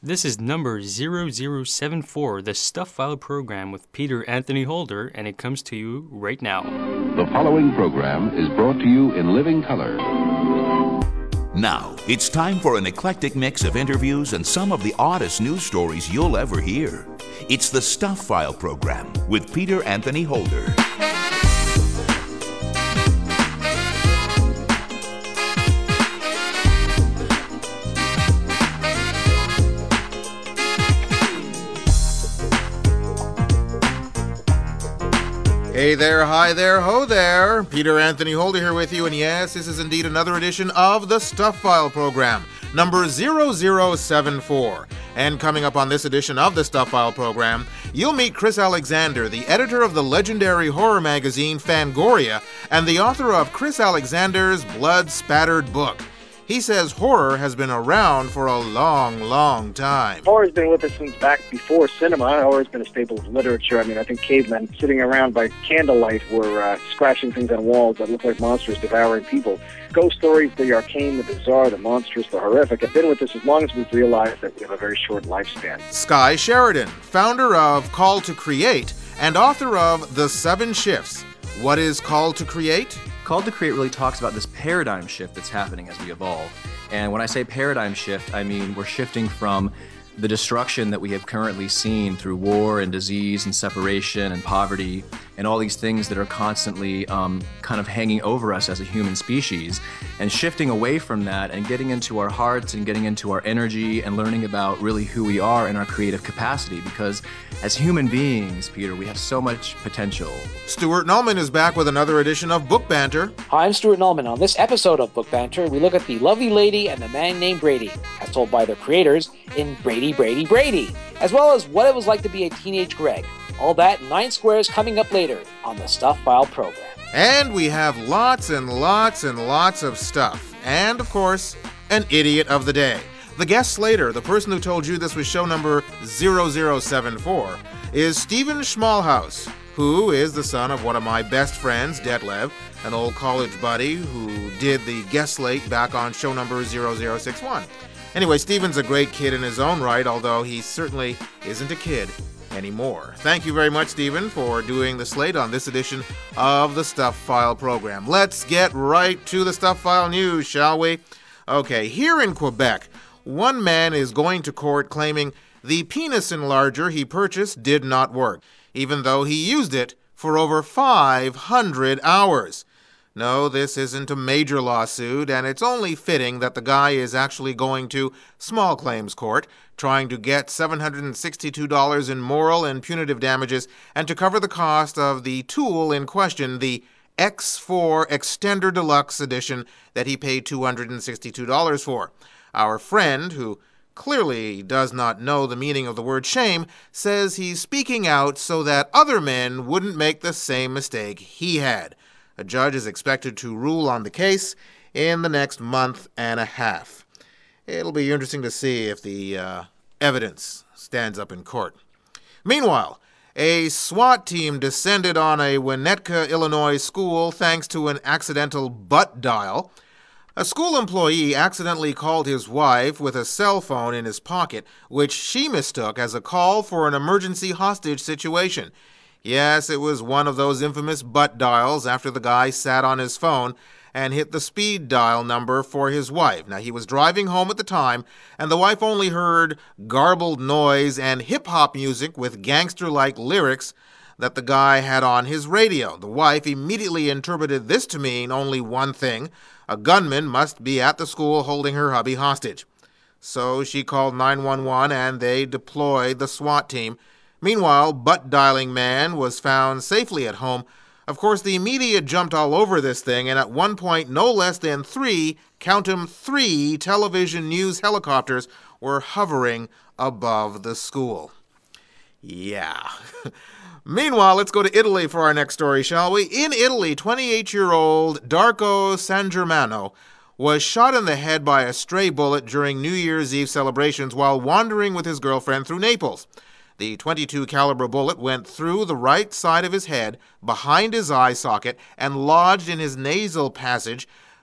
This is number 0074, the Stuff File program with Peter Anthony Holder, and it comes to you right now. The following program is brought to you in living color. Now, it's time for an eclectic mix of interviews and some of the oddest news stories you'll ever hear. It's the Stuff File program with Peter Anthony Holder. Hey there, hi there, ho there. Peter Anthony Holder here with you, and yes, this is indeed another edition of the Stuff File program, number 0074. And coming up on this edition of the Stuff File program, you'll meet Chris Alexander, the editor of the legendary horror magazine Fangoria, and the author of Chris Alexander's blood-spattered book. He says horror has been around for a long, long time. Horror's been with us since back before cinema. Horror's been a staple of literature. I mean, I think cavemen sitting around by candlelight were scratching things on walls that looked like monsters devouring people. Ghost stories, the arcane, the bizarre, the monstrous, the horrific, have been with us as long as we've realized that we have a very short lifespan. Skye Sheridan, founder of Call to Create and author of The Seven Shifts. What is Call to Create? Call to Create really talks about this paradigm shift that's happening as we evolve. And when I say paradigm shift, I mean we're shifting from the destruction that we have currently seen through war and disease and separation and poverty and all these things that are constantly kind of hanging over us as a human species, and shifting away from that and getting into our hearts and getting into our energy and learning about really who we are and our creative capacity, because as human beings, Peter, we have so much potential. Stuart Nullman is back with another edition of Book Banter. Hi, I'm Stuart Nullman. On this episode of Book Banter, we look at The Lovely Lady and the Man Named Brady, as told by their creators in Brady, Brady, Brady, as well as what it was like to be a teenage Greg. All that and 9 Squares coming up later on the Stuff File program. And we have lots and lots and lots of stuff. And, of course, an idiot of the day. The guest slater, the person who told you this was show number 0074, is Stephen Schmalhaus, who is the son of one of my best friends, Detlev, an old college buddy who did the guest slate back on show number 0061. Anyway, Stephen's a great kid in his own right, although he certainly isn't a kid anymore. Thank you very much, Stephen, for doing the slate on this edition of the Stuff File program. Let's get right to the Stuff File news, shall we? Okay, here in Quebec, one man is going to court claiming the penis enlarger he purchased did not work, even though he used it for over 500 hours. No, this isn't a major lawsuit, and it's only fitting that the guy is actually going to small claims court, trying to get $762 in moral and punitive damages, and to cover the cost of the tool in question, the X4 Extender Deluxe Edition that he paid $262 for. Our friend, who clearly does not know the meaning of the word shame, says he's speaking out so that other men wouldn't make the same mistake he had. A judge is expected to rule on the case in the next month and a half. It'll be interesting to see if the evidence stands up in court. Meanwhile, a SWAT team descended on a Winnetka, Illinois school thanks to an accidental butt dial. A school employee accidentally called his wife with a cell phone in his pocket, which she mistook as a call for an emergency hostage situation. Yes, it was one of those infamous butt dials after the guy sat on his phone and hit the speed dial number for his wife. Now, he was driving home at the time, and the wife only heard garbled noise and hip-hop music with gangster-like lyrics that the guy had on his radio. The wife immediately interpreted this to mean only one thing: a gunman must be at the school holding her hubby hostage. So she called 911, and they deployed the SWAT team. Meanwhile, butt-dialing man was found safely at home. Of course, the media jumped all over this thing, and at one point, no less than 3, count 'em 3, television news helicopters were hovering above the school. Yeah. Meanwhile, let's go to Italy for our next story, shall we? In Italy, 28-year-old Darko San Germano was shot in the head by a stray bullet during New Year's Eve celebrations while wandering with his girlfriend through Naples. The .22 caliber bullet went through the right side of his head, behind his eye socket, and lodged in his nasal passage,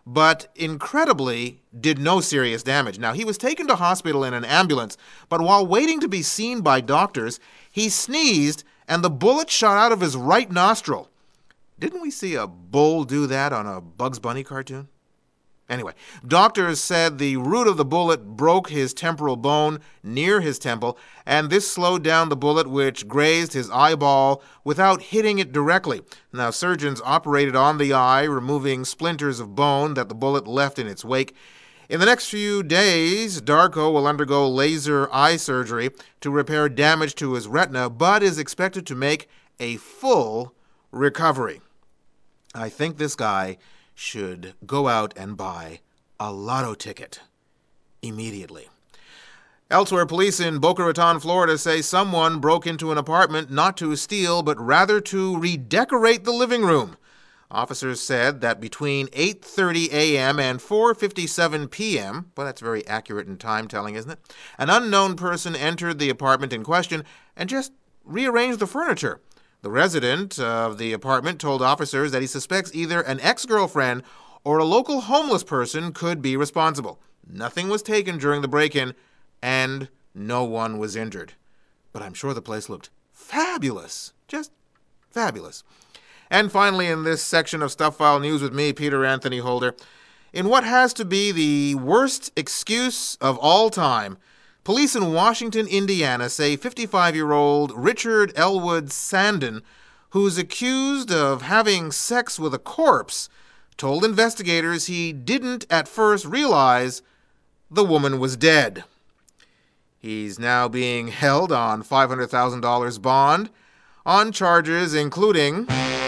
but incredibly did no serious damage. Now, he was taken to hospital in an ambulance, but while waiting to be seen by doctors, he sneezed and the bullet shot out of his right nostril. Didn't we see a bull do that on a Bugs Bunny cartoon? Anyway, doctors said the root of the bullet broke his temporal bone near his temple, and this slowed down the bullet, which grazed his eyeball without hitting it directly. Now, surgeons operated on the eye, removing splinters of bone that the bullet left in its wake. In the next few days, Darko will undergo laser eye surgery to repair damage to his retina, but is expected to make a full recovery. I think this guy should go out and buy a lotto ticket immediately. Elsewhere, police in Boca Raton, Florida say someone broke into an apartment not to steal, but rather to redecorate the living room. Officers said that between 8:30 a.m. and 4:57 p.m., well, that's very accurate in time telling, isn't it? An unknown person entered the apartment in question and just rearranged the furniture. The resident of the apartment told officers that he suspects either an ex-girlfriend or a local homeless person could be responsible. Nothing was taken during the break-in, and no one was injured. But I'm sure the place looked fabulous. Just fabulous. And finally, in this section of Stuff File News with me, Peter Anthony Holder, in what has to be the worst excuse of all time, police in Washington, Indiana say 55-year-old Richard Elwood Sandin, who's accused of having sex with a corpse, told investigators he didn't at first realize the woman was dead. He's now being held on $500,000 bond on charges including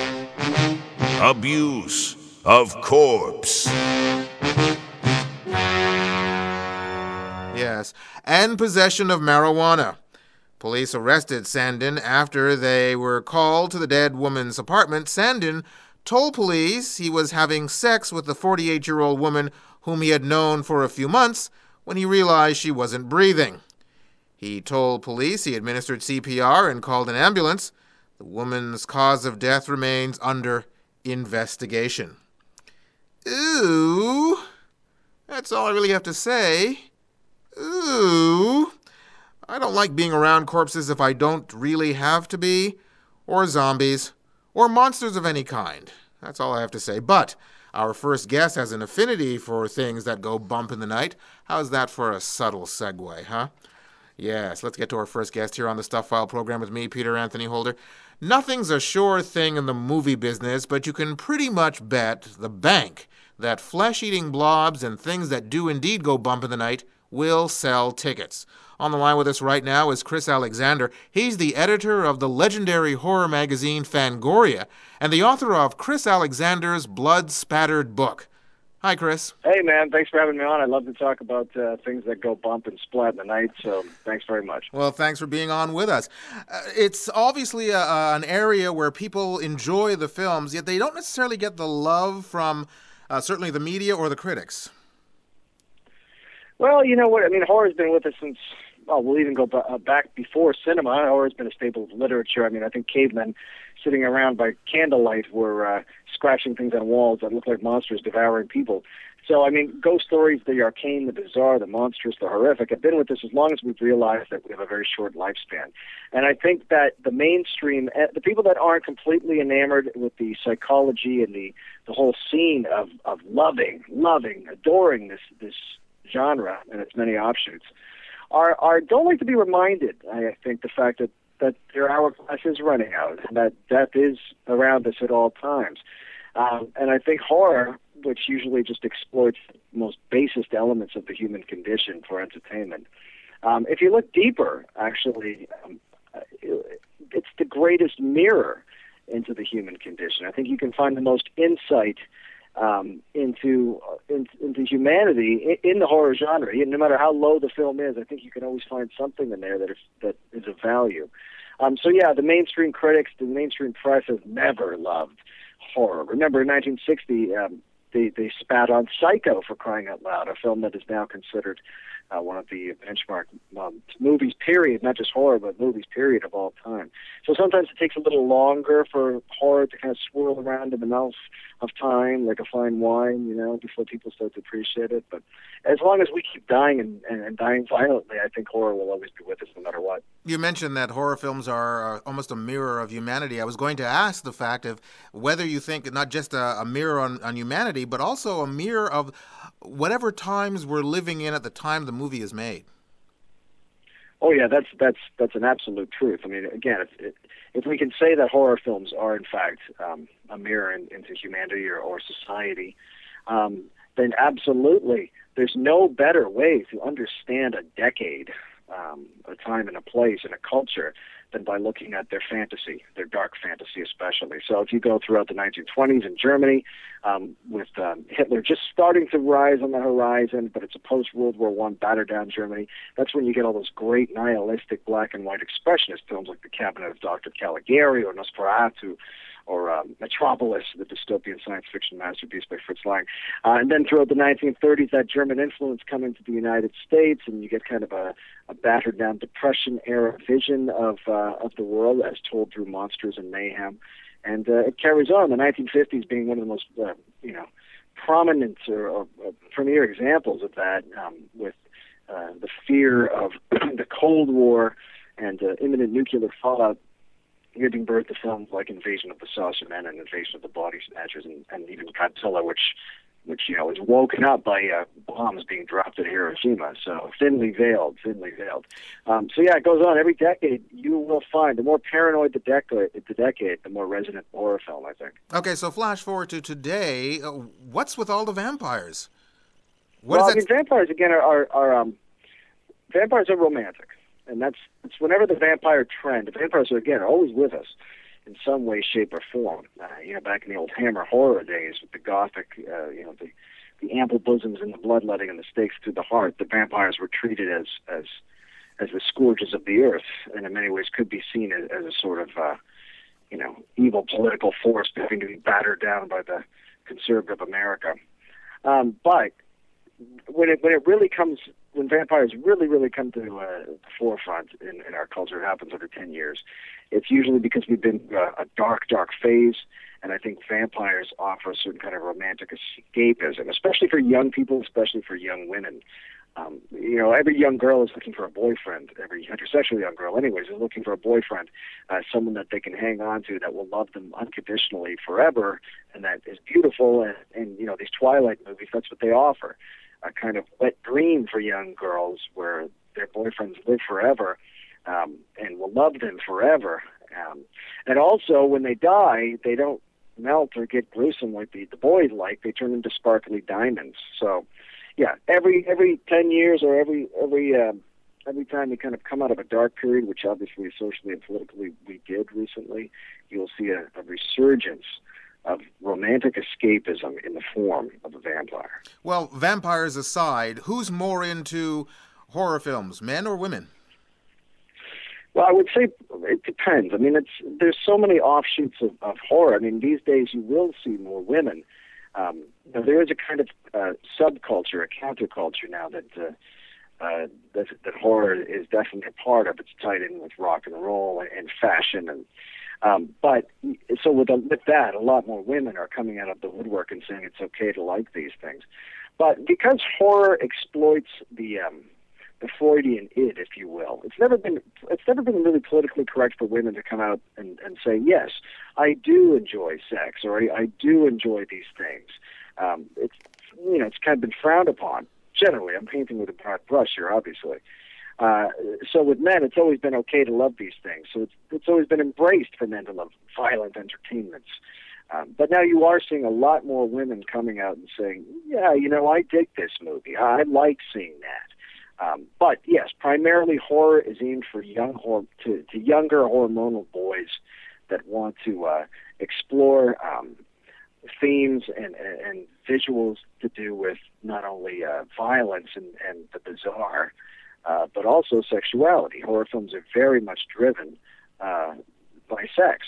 abuse of corpse. Yes, and possession of marijuana. Police arrested Sandin after they were called to the dead woman's apartment. Sandin told police he was having sex with the 48-year-old woman whom he had known for a few months when he realized she wasn't breathing. He told police he administered CPR and called an ambulance. The woman's cause of death remains under investigation. Ooh, that's all I really have to say. Ooh, I don't like being around corpses if I don't really have to be, or zombies, or monsters of any kind. That's all I have to say. But our first guest has an affinity for things that go bump in the night. How's that for a subtle segue, huh? Yes, let's get to our first guest here on the Stuff File program with me, Peter Anthony Holder. Nothing's a sure thing in the movie business, but you can pretty much bet the bank that flesh-eating blobs and things that do indeed go bump in the night will sell tickets. On the line with us right now is Chris Alexander. He's the editor of the legendary horror magazine Fangoria and the author of Chris Alexander's Blood-Spattered Book. Hi, Chris. Hey, man. Thanks for having me on. I love to talk about things that go bump and splat in the night, so thanks very much. Well, thanks for being on with us. It's obviously an area where people enjoy the films, yet they don't necessarily get the love from certainly the media or the critics. Well, you know what? I mean, horror's been with us since, well, we'll even go back before cinema. Horror's been a staple of literature. I mean, I think cavemen sitting around by candlelight were scratching things on walls that looked like monsters devouring people. So, I mean, ghost stories, the arcane, the bizarre, the monstrous, the horrific, have been with us as long as we've realized that we have a very short lifespan. And I think that the mainstream, the people that aren't completely enamored with the psychology and the whole scene of loving, adoring this genre and its many offshoots, are don't like to be reminded, I think, the fact that their hourglass is running out and that death is around us at all times. And I think horror, which usually just exploits the most basest elements of the human condition for entertainment, if you look deeper, actually, it's the greatest mirror into the human condition. I think you can find the most insight into humanity in the horror genre. No matter how low the film is, I think you can always find something in there that is of value. So yeah, the mainstream critics, the mainstream press has never loved horror. Remember, in 1960, they spat on Psycho, for crying out loud, a film that is now considered one of the benchmark movies, period, not just horror, but movies, period, of all time. So sometimes it takes a little longer for horror to kind of swirl around in the mouth of time, like a fine wine, before people start to appreciate it. But as long as we keep dying and dying violently, I think horror will always be with us no matter what. You mentioned that horror films are almost a mirror of humanity. I was going to ask the fact of whether you think not just a mirror on humanity, but also a mirror of whatever times we're living in at the time the movie is made. Oh yeah, that's an absolute truth. I mean, again, if we can say that horror films are in fact a mirror into humanity or society, then absolutely, there's no better way to understand a decade, a time and a place and a culture than by looking at their fantasy, their dark fantasy especially. So if you go throughout the 1920s in Germany, with Hitler just starting to rise on the horizon, but it's a post-World War I battered-down Germany, that's when you get all those great nihilistic black and white expressionist films like The Cabinet of Dr. Caligari or Nosferatu, or Metropolis, the dystopian science fiction masterpiece by Fritz Lang. And then throughout the 1930s, that German influence coming to the United States, and you get kind of a battered-down Depression-era vision of the world as told through monsters and mayhem. And it carries on, the 1950s being one of the most, prominent or premier examples of that, with the fear of the Cold War and imminent nuclear fallout, giving birth to films like Invasion of the Saucer Men and Invasion of the Body Snatchers, and even Godzilla, which is woken up by bombs being dropped at Hiroshima. So thinly veiled. So yeah, it goes on. Every decade you will find, the more paranoid the decade, the more resonant horror film, I think. Okay, so flash forward to today. What's with all the vampires? Vampires again are vampires are romantic. And that's whenever the vampire trend, the vampires are, again, always with us in some way, shape, or form. Back in the old Hammer horror days with the Gothic, the ample bosoms and the bloodletting and the stakes through the heart, the vampires were treated as the scourges of the earth, and in many ways could be seen as a sort of, evil political force having to be battered down by the conservative America. But when vampires really come to the forefront in our culture, it happens over 10 years. It's usually because we've been a dark phase, and I think vampires offer a certain kind of romantic escapism, especially for young people, especially for young women. Every young girl is looking for a boyfriend. Every heterosexual young girl, anyways, is looking for a boyfriend, someone that they can hang on to, that will love them unconditionally forever, and that is beautiful. And these Twilight movies, that's what they offer. A kind of wet dream for young girls where their boyfriends live forever, and will love them forever. And also, when they die, they don't melt or get gruesome like the boys like. They turn into sparkly diamonds. So, yeah, every 10 years or every time we kind of come out of a dark period, which obviously socially and politically we did recently, you'll see a resurgence of romantic escapism in the form of a vampire. Well, vampires aside, who's more into horror films, men or women? Well, I would say it depends. I mean, there's so many offshoots of horror. I mean, these days you will see more women. There is a kind of subculture, a counterculture now that horror is definitely a part of. It's tied in with rock and roll and fashion and. But so with that, a lot more women are coming out of the woodwork and saying it's okay to like these things. But because horror exploits the Freudian id, if you will, it's never been really politically correct for women to come out and say, yes, I do enjoy sex, or I do enjoy these things. It's kind of been frowned upon. Generally, I'm painting with a broad brush here, obviously. So with men, it's always been okay to love these things. So it's always been embraced for men to love violent entertainments. But now you are seeing a lot more women coming out and saying, yeah, I dig this movie. I like seeing that. But yes, primarily horror is aimed for to younger hormonal boys that want to explore themes and visuals to do with not only violence and the bizarre, but also sexuality. Horror films are very much driven by sex.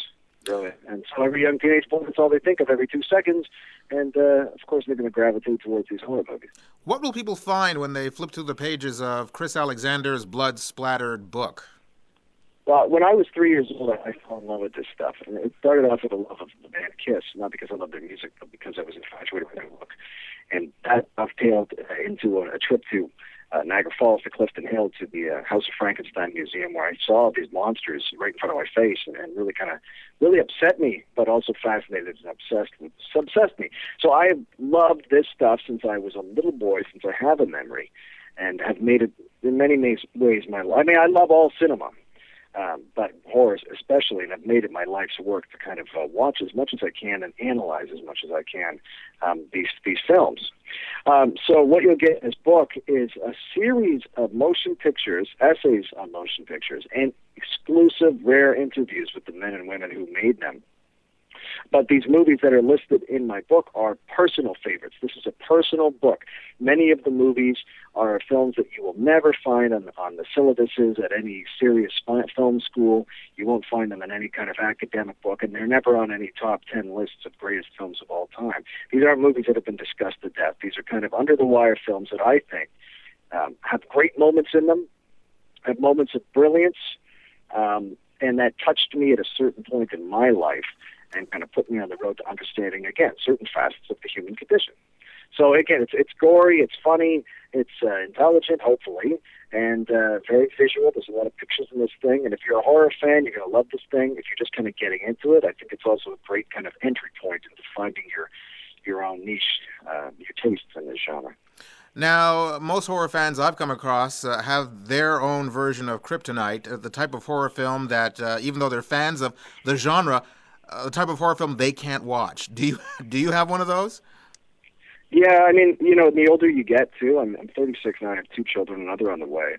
brilliant. And so every young teenage boy, that's all they think of every 2 seconds. And, of course, they're going to gravitate towards these horror movies. What will people find when they flip through the pages of Chris Alexander's blood-splattered book? Well, when I was 3 years old, I fell in love with this stuff. And it started off with a love of the band Kiss, not because I loved their music, but because I was infatuated with their look. And that dovetailed into a trip to Niagara Falls, to Clifton Hill, to the House of Frankenstein Museum, where I saw these monsters right in front of my face, and really really upset me, but also fascinated and obsessed me. So I have loved this stuff since I was a little boy, since I have a memory, and have made it in many ways my life. I mean, I love all cinema, but horror especially, and I've made it my life's work to kind of watch as much as I can and analyze as much as I can these films. So what you'll get in this book is a series of motion pictures, essays on motion pictures, and exclusive, rare interviews with the men and women who made them. But these movies that are listed in my book are personal favorites. This is a personal book. Many of the movies are films that you will never find on the syllabuses at any serious film school. You won't find them in any kind of academic book, and they're never on any top 10 lists of greatest films of all time. These aren't movies that have been discussed to death. These are kind of under-the-wire films that I think have great moments in them, have moments of brilliance, and that touched me at a certain point in my life and kind of put me on the road to understanding, again, certain facets of the human condition. So, again, it's gory, it's funny, it's intelligent, hopefully, and very visual. There's a lot of pictures in this thing, and if you're a horror fan, you're going to love this thing. If you're just kind of getting into it, I think it's also a great kind of entry point into finding your own niche, your tastes in this genre. Now, most horror fans I've come across have their own version of Kryptonite, the type of horror film that, even though they're fans of the genre, the type of horror film they can't watch. Do you have one of those? Yeah, I mean, the older you get, too, I'm 36 now, I have 2 children, another on the way.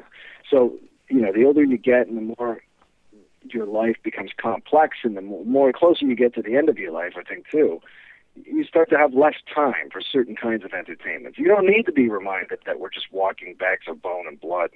So, the older you get and the more your life becomes complex and the more closer you get to the end of your life, I think, too, you start to have less time for certain kinds of entertainment. You don't need to be reminded that we're just walking bags of bone and blood.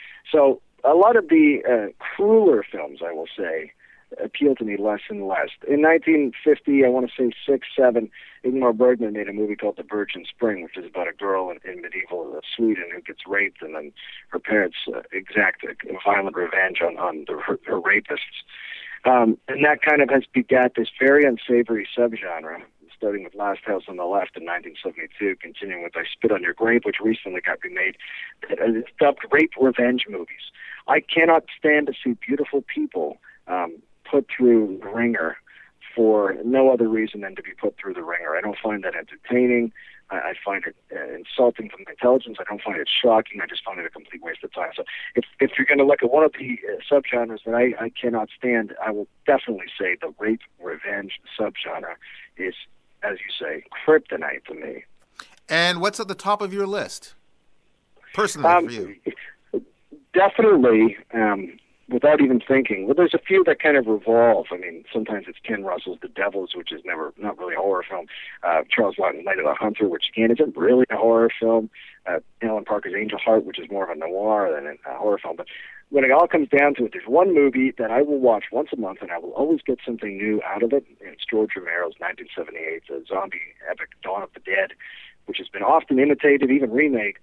So a lot of the crueler films, I will say, appeal to me less and less. In 1950, I want to say 6, 7, Ingmar Bergman made a movie called The Virgin Spring, which is about a girl in medieval Sweden who gets raped, and then her parents exact a violent revenge on her rapists. And that kind of has begat this very unsavory subgenre, starting with Last House on the Left in 1972, continuing with I Spit on Your Grave, which recently got remade, it's dubbed rape revenge movies. I cannot stand to see beautiful people put through the ringer for no other reason than to be put through the ringer. I don't find that entertaining. I find it insulting to my intelligence. I don't find it shocking. I just find it a complete waste of time. So if you're going to look at one of the subgenres that I cannot stand, I will definitely say the rape revenge subgenre is, as you say, kryptonite to me. And what's at the top of your list, personally, for you? Definitely, without even thinking. Well, there's a few that kind of revolve. I mean, sometimes it's Ken Russell's The Devils, which is not really a horror film. Charles Lawton's Night of the Hunter, which again isn't really a horror film. Alan Parker's Angel Heart, which is more of a noir than a horror film. But when it all comes down to it, there's one movie that I will watch once a month, and I will always get something new out of it. And it's George Romero's 1978 zombie epic Dawn of the Dead, which has been often imitated, even remaked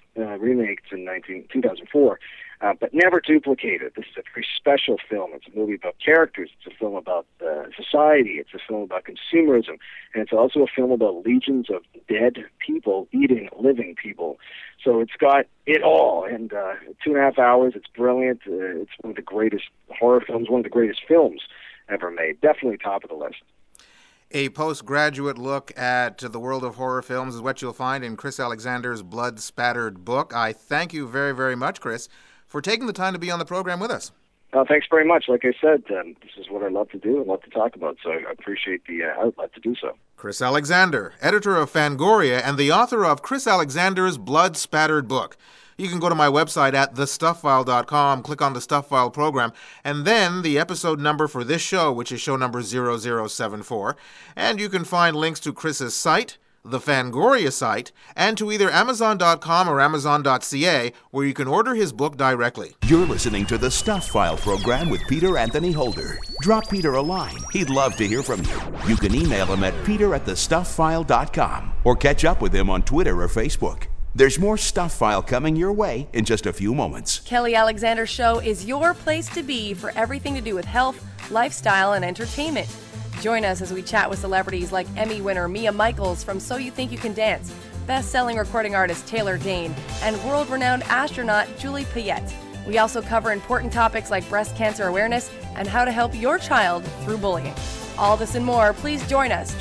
in 2004, but never duplicated. This is a very special film. It's a movie about characters. It's a film about society. It's a film about consumerism. And it's also a film about legions of dead people eating living people. So it's got it all. And 2.5 hours, it's brilliant. It's one of the greatest horror films, one of the greatest films ever made. Definitely top of the list. A postgraduate look at the world of horror films is what you'll find in Chris Alexander's blood-spattered book. I thank you very, very much, Chris, for taking the time to be on the program with us. Thanks very much. Like I said, this is what I love to do and love to talk about, so I appreciate the outlet to do so. Chris Alexander, editor of Fangoria and the author of Chris Alexander's blood-spattered book. You can go to my website at thestuffile.com, click on the Stuff File program, and then the episode number for this show, which is show number 0074. And you can find links to Chris's site, the Fangoria site, and to either Amazon.com or Amazon.ca, where you can order his book directly. You're listening to the Stuff File program with Peter Anthony Holder. Drop Peter a line. He'd love to hear from you. You can email him at peter@thestufffile.com or catch up with him on Twitter or Facebook. There's more Stuff File coming your way in just a few moments. Kelly Alexander Show is your place to be for everything to do with health, lifestyle, and entertainment. Join us as we chat with celebrities like Emmy winner Mia Michaels from So You Think You Can Dance, best-selling recording artist Taylor Dane, and world-renowned astronaut Julie Payette. We also cover important topics like breast cancer awareness and how to help your child through bullying. All this and more, please join us,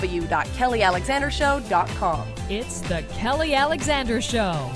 www.kellyalexandershow.com. It's the Kelly Alexander Show.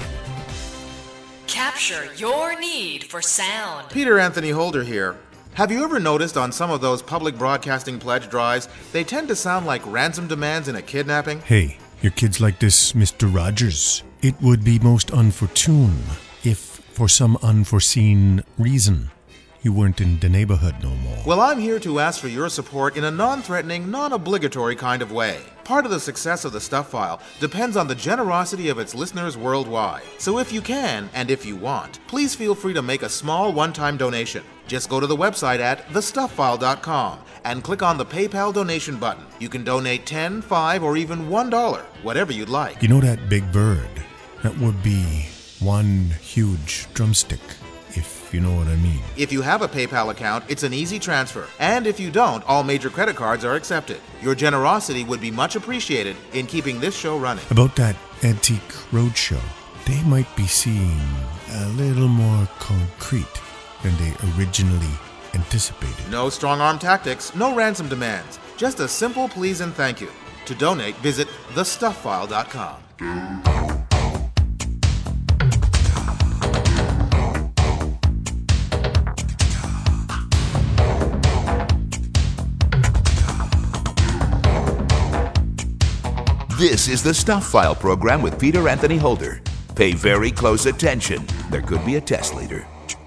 Capture your need for sound. Peter Anthony Holder here. Have you ever noticed on some of those public broadcasting pledge drives, they tend to sound like ransom demands in a kidnapping? Hey, your kids like this, Mr. Rogers. It would be most unfortunate if, for some unforeseen reason, you weren't in the neighborhood no more. Well, I'm here to ask for your support in a non-threatening, non-obligatory kind of way. Part of the success of the Stuff File depends on the generosity of its listeners worldwide. So if you can, and if you want, please feel free to make a small one-time donation. Just go to the website at thestufffile.com and click on the PayPal donation button. You can donate $10, $5, or even $1, whatever you'd like. You know that big bird? That would be one huge drumstick, if you know what I mean. If you have a PayPal account, it's an easy transfer. And if you don't, all major credit cards are accepted. Your generosity would be much appreciated in keeping this show running. About that Antique Roadshow, they might be seeing a little more concrete than they originally anticipated. No strong-arm tactics, no ransom demands. Just a simple please and thank you. To donate, visit thestufffile.com. This is the Stuff File program with Peter Anthony Holder. Pay very close attention. There could be a test later.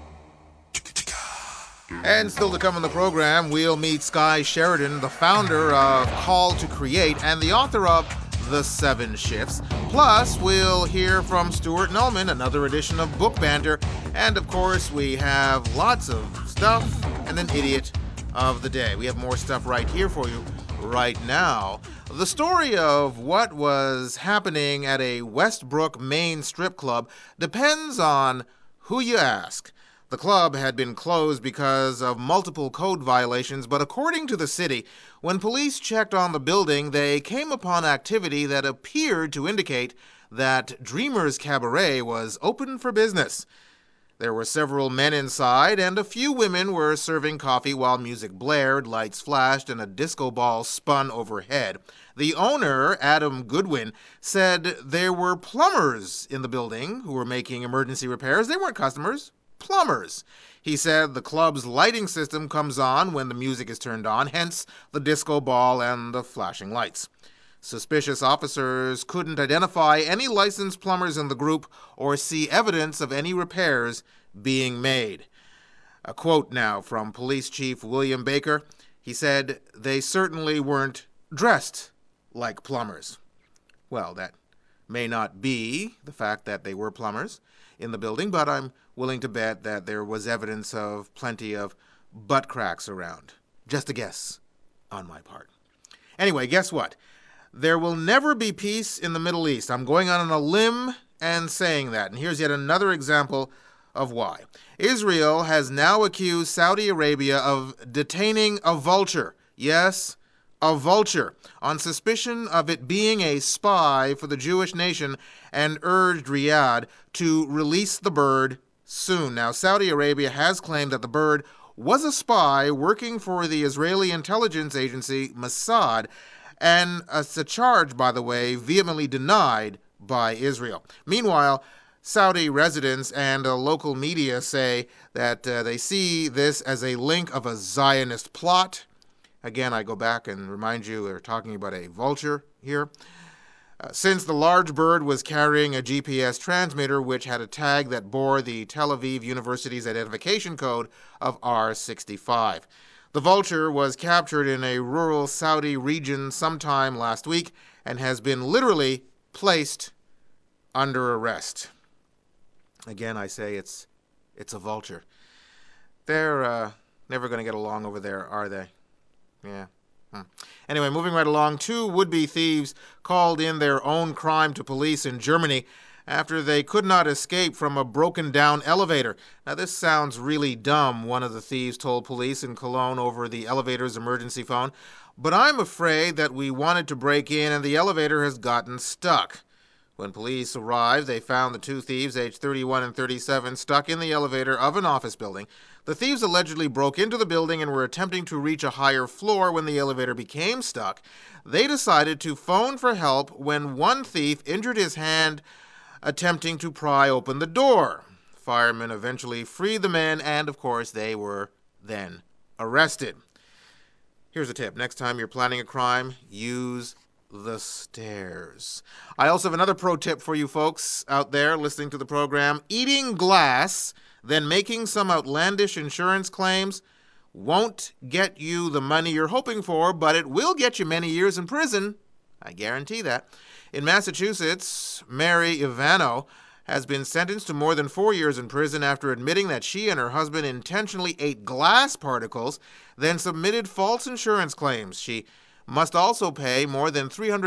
And still to come in the program, we'll meet Sky Sheridan, the founder of Call to Create and the author of The 7 Shifts. Plus, we'll hear from Stuart Nullman, another edition of Book Banter. And of course, we have lots of stuff and an idiot of the day. We have more stuff right here for you right now. The story of what was happening at a Westbrook, Maine strip club depends on who you ask. The club had been closed because of multiple code violations, but according to the city, when police checked on the building, they came upon activity that appeared to indicate that Dreamers Cabaret was open for business. There were several men inside, and a few women were serving coffee while music blared, lights flashed, and a disco ball spun overhead. The owner, Adam Goodwin, said there were plumbers in the building who were making emergency repairs. They weren't customers. Plumbers. He said the club's lighting system comes on when the music is turned on, hence the disco ball and the flashing lights. Suspicious officers couldn't identify any licensed plumbers in the group or see evidence of any repairs being made. A quote now from Police Chief William Baker. He said, "They certainly weren't dressed like plumbers." Well, that may not be the fact that they were plumbers in the building, but I'm willing to bet that there was evidence of plenty of butt cracks around. Just a guess on my part. Anyway, guess what? There will never be peace in the Middle East. I'm going on a limb and saying that. And here's yet another example of why. Israel has now accused Saudi Arabia of detaining a vulture. Yes, a vulture, on suspicion of it being a spy for the Jewish nation, and urged Riyadh to release the bird soon. Now, Saudi Arabia has claimed that the bird was a spy working for the Israeli intelligence agency Mossad, and it's a charge, by the way, vehemently denied by Israel. Meanwhile, Saudi residents and local media say that they see this as a link of a Zionist plot. Again, I go back and remind you, we're talking about a vulture here. Since the large bird was carrying a GPS transmitter which had a tag that bore the Tel Aviv University's identification code of R65. The vulture was captured in a rural Saudi region sometime last week and has been literally placed under arrest. Again, I say it's a vulture. They're never going to get along over there, are they? Yeah. Anyway, moving right along, 2 would-be thieves called in their own crime to police in Germany after they could not escape from a broken-down elevator. Now, this sounds really dumb, one of the thieves told police in Cologne over the elevator's emergency phone, but I'm afraid that we wanted to break in and the elevator has gotten stuck. When police arrived, they found the 2 thieves, aged 31 and 37, stuck in the elevator of an office building. The thieves allegedly broke into the building and were attempting to reach a higher floor when the elevator became stuck. They decided to phone for help when one thief injured his hand attempting to pry open the door. Firemen eventually freed the men, and of course they were then arrested. Here's a tip. Next time you're planning a crime, use the stairs. I also have another pro tip for you folks out there listening to the program. Eating glass, then making some outlandish insurance claims won't get you the money you're hoping for, but it will get you many years in prison. I guarantee that. In Massachusetts, Mary Ivano has been sentenced to more than 4 years in prison after admitting that she and her husband intentionally ate glass particles, then submitted false insurance claims. She must also pay more than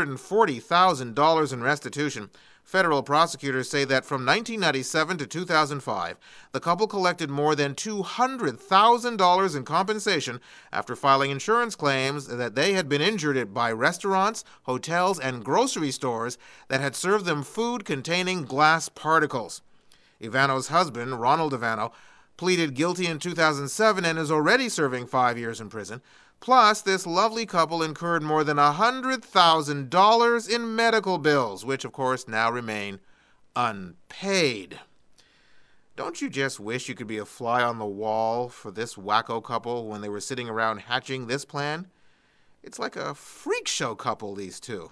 $340,000 in restitution. Federal prosecutors say that from 1997 to 2005, the couple collected more than $200,000 in compensation after filing insurance claims that they had been injured by restaurants, hotels, and grocery stores that had served them food containing glass particles. Ivano's husband, Ronald Ivano, pleaded guilty in 2007 and is already serving 5 years in prison. Plus, this lovely couple incurred more than $100,000 in medical bills, which, of course, now remain unpaid. Don't you just wish you could be a fly on the wall for this wacko couple when they were sitting around hatching this plan? It's like a freak show couple, these two.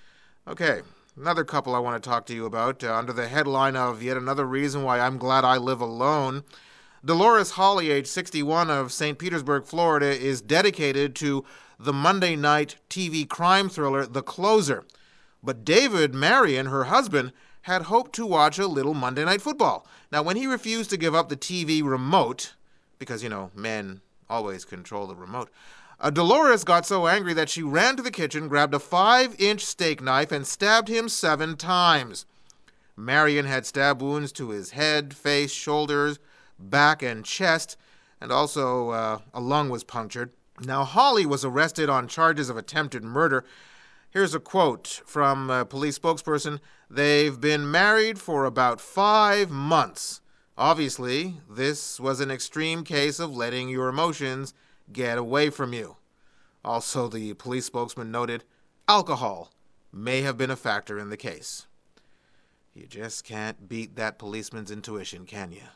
Okay, another couple I want to talk to you about, under the headline of Yet Another Reason Why I'm Glad I Live Alone. Dolores Hawley, age 61, of St. Petersburg, Florida, is dedicated to the Monday night TV crime thriller The Closer. But David Marion, her husband, had hoped to watch a little Monday Night Football. Now, when he refused to give up the TV remote, because, men always control the remote, Dolores got so angry that she ran to the kitchen, grabbed a 5-inch steak knife, and stabbed him 7 times. Marion had stab wounds to his head, face, shoulders, back, and chest, and also a lung was punctured. Now, Hawley was arrested on charges of attempted murder. Here's a quote from a police spokesperson. "They've been married for about 5 months. Obviously, this was an extreme case of letting your emotions get away from you." Also, the police spokesman noted, alcohol may have been a factor in the case. You just can't beat that policeman's intuition, can you?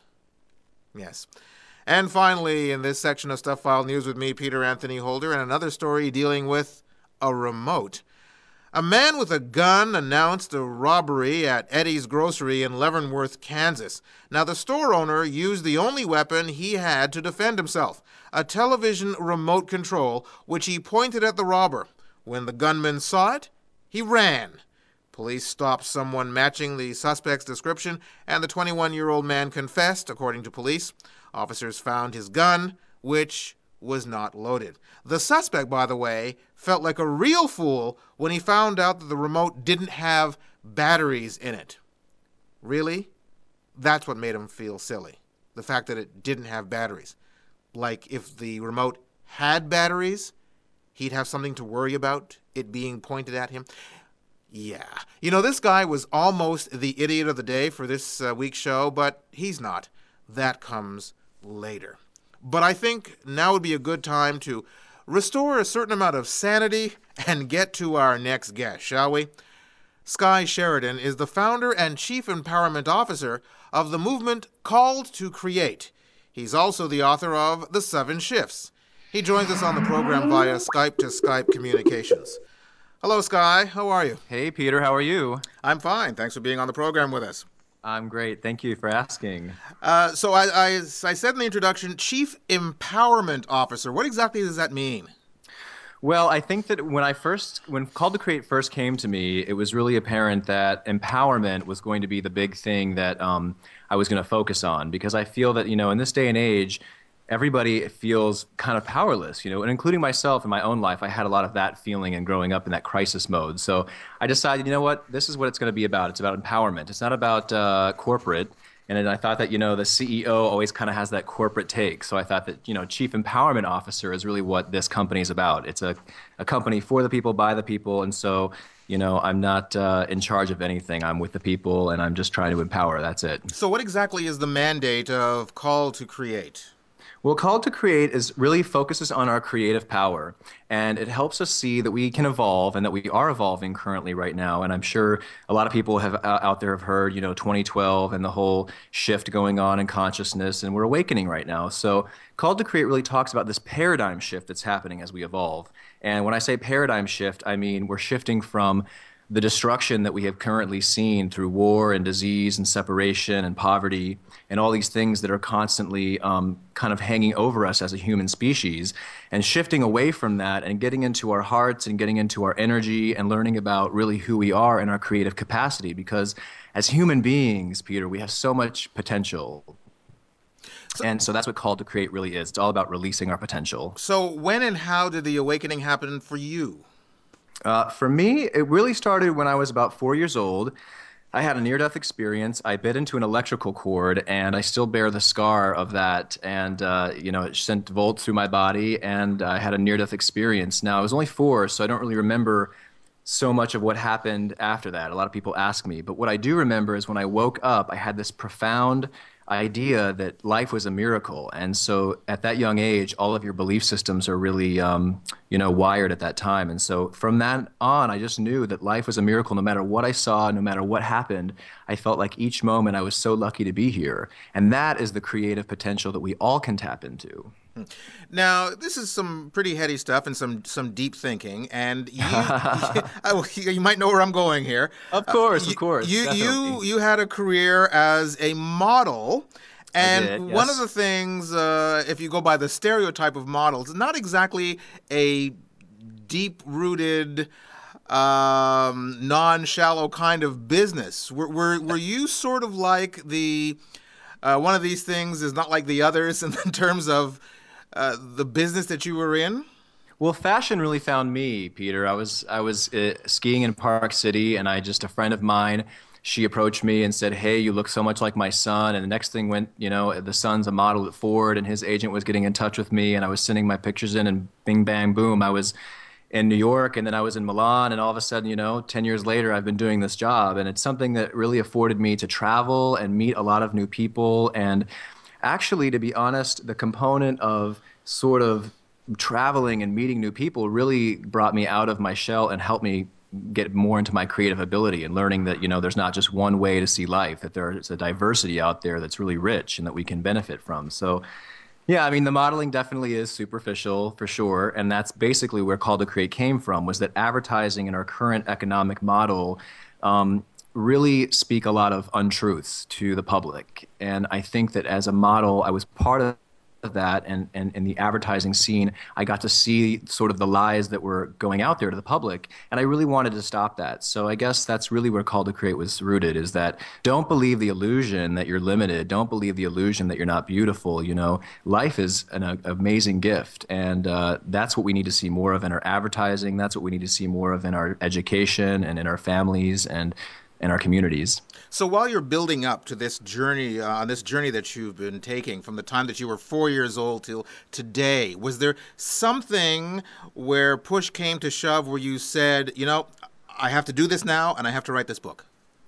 Yes. And finally, in this section of Stuff File News with me, Peter Anthony Holder, and another story dealing with a remote. A man with a gun announced a robbery at Eddie's Grocery in Leavenworth, Kansas. Now, the store owner used the only weapon he had to defend himself, a television remote control, which he pointed at the robber. When the gunman saw it, he ran. Police stopped someone matching the suspect's description, and the 21-year-old man confessed, according to police. Officers found his gun, which was not loaded. The suspect, by the way, felt like a real fool when he found out that the remote didn't have batteries in it. Really? That's what made him feel silly. The fact that it didn't have batteries. Like if the remote had batteries, he'd have something to worry about, it being pointed at him. Yeah. This guy was almost the idiot of the day for this week's show, but he's not. That comes later. But I think now would be a good time to restore a certain amount of sanity and get to our next guest, shall we? Sky Sheridan is the founder and chief empowerment officer of the movement Called to Create. He's also the author of The 7 Shifts. He joins us on the program via Skype-to-Skype communications. Hello, Sky. How are you? Hey, Peter. How are you? I'm fine. Thanks for being on the program with us. I'm great. Thank you for asking. So I said in the introduction, Chief Empowerment Officer. What exactly does that mean? Well, I think that when Called to Create first came to me, it was really apparent that empowerment was going to be the big thing that I was going to focus on, because I feel that, in this day and age, everybody feels kind of powerless, and including myself in my own life, I had a lot of that feeling and growing up in that crisis mode. So I decided, this is what it's going to be about. It's about empowerment. It's not about corporate. And then I thought that, the CEO always kind of has that corporate take. So I thought that, Chief Empowerment Officer is really what this company is about. It's a company for the people, by the people. And so, I'm not in charge of anything. I'm with the people, and I'm just trying to empower. That's it. So what exactly is the mandate of Call to Create? Well, Called to Create really focuses on our creative power, and it helps us see that we can evolve and that we are evolving currently right now. And I'm sure a lot of people out there have heard, 2012 and the whole shift going on in consciousness, and we're awakening right now. So Called to Create really talks about this paradigm shift that's happening as we evolve. And when I say paradigm shift, I mean we're shifting from the destruction that we have currently seen through war and disease and separation and poverty and all these things that are constantly kind of hanging over us as a human species, and shifting away from that and getting into our hearts and getting into our energy and learning about really who we are and our creative capacity. Because as human beings, Peter, we have so much potential. And so that's what Called to Create really is. It's all about releasing our potential. So when and how did the awakening happen for you? For me, it really started when I was about 4 years old. I had a near-death experience. I bit into an electrical cord, and I still bear the scar of that. And, it sent volts through my body, and I had a near-death experience. Now, I was only 4, so I don't really remember so much of what happened after that. A lot of people ask me. But what I do remember is when I woke up, I had this profound idea that life was a miracle. And so at that young age, all of your belief systems are really, wired at that time. And so from that on, I just knew that life was a miracle. No matter what I saw, no matter what happened, I felt like each moment I was so lucky to be here. And that is the creative potential that we all can tap into. Now, this is some pretty heady stuff and some deep thinking, and you might know where I'm going here. Of course. You had a career as a model, and did, yes. One of the things, if you go by the stereotype of models, not exactly a deep-rooted, non-shallow kind of business. Were you sort of like the one of these things is not like the others in terms of the business that you were in? Well, fashion really found me, Peter. I was skiing in Park City, and a friend of mine, she approached me and said, "Hey, you look so much like my son." And the next thing went, the son's a model at Ford, and his agent was getting in touch with me, and I was sending my pictures in, and bing, bang, boom, I was in New York, and then I was in Milan, and all of a sudden, 10 years later, I've been doing this job. And it's something that really afforded me to travel and meet a lot of new people. And actually, to be honest, the component of sort of traveling and meeting new people really brought me out of my shell and helped me get more into my creative ability and learning that, there's not just one way to see life, that there's a diversity out there that's really rich and that we can benefit from. So, yeah, the modeling definitely is superficial for sure. And that's basically where Called to Create came from, was that advertising in our current economic model really speak a lot of untruths to the public. And I think that as a model, I was part of that, and in the advertising scene, I got to see sort of the lies that were going out there to the public, and I really wanted to stop that. So I guess that's really where Called to Create was rooted, is that don't believe the illusion that you're limited. Don't believe the illusion that you're not beautiful. Life is an amazing gift, and that's what we need to see more of in our advertising. That's what we need to see more of in our education and in our families and in our communities. So while you're building up to this journey, that you've been taking from the time that you were 4 years old till today, was there something where push came to shove where you said, I have to do this now and I have to write this book?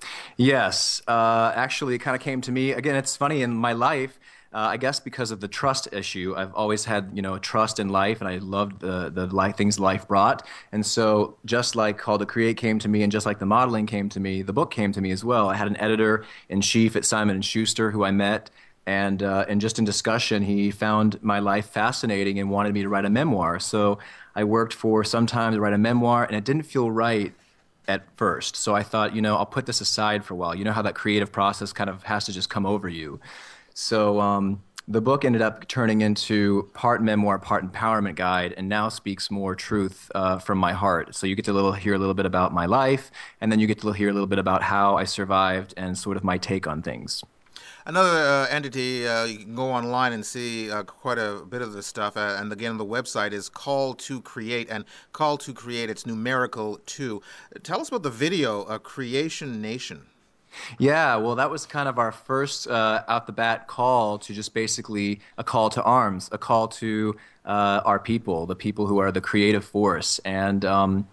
Yes. Actually, it kind of came to me. Again, it's funny, in my life, I guess because of the trust issue, I've always had, trust in life, and I loved the things life brought. And so just like Called to Create came to me, and just like the modeling came to me, the book came to me as well. I had an editor-in-chief at Simon & Schuster who I met, and just in discussion, he found my life fascinating and wanted me to write a memoir. So I worked for some time to write a memoir, and it didn't feel right at first. So I thought, I'll put this aside for a while. You know how that creative process kind of has to just come over you. So the book ended up turning into part memoir, part empowerment guide, and now speaks more truth from my heart. So you get to hear a little bit about my life, and then you get to hear a little bit about how I survived and sort of my take on things. Another entity, you can go online and see quite a bit of this stuff. And again, the website is Call to Create. And Call to Create, it's numerical 2. Tell us about the video, Creation Nation. Yeah, well, that was kind of our first out the bat call to just basically a call to arms, a call to our people, the people who are the creative force. And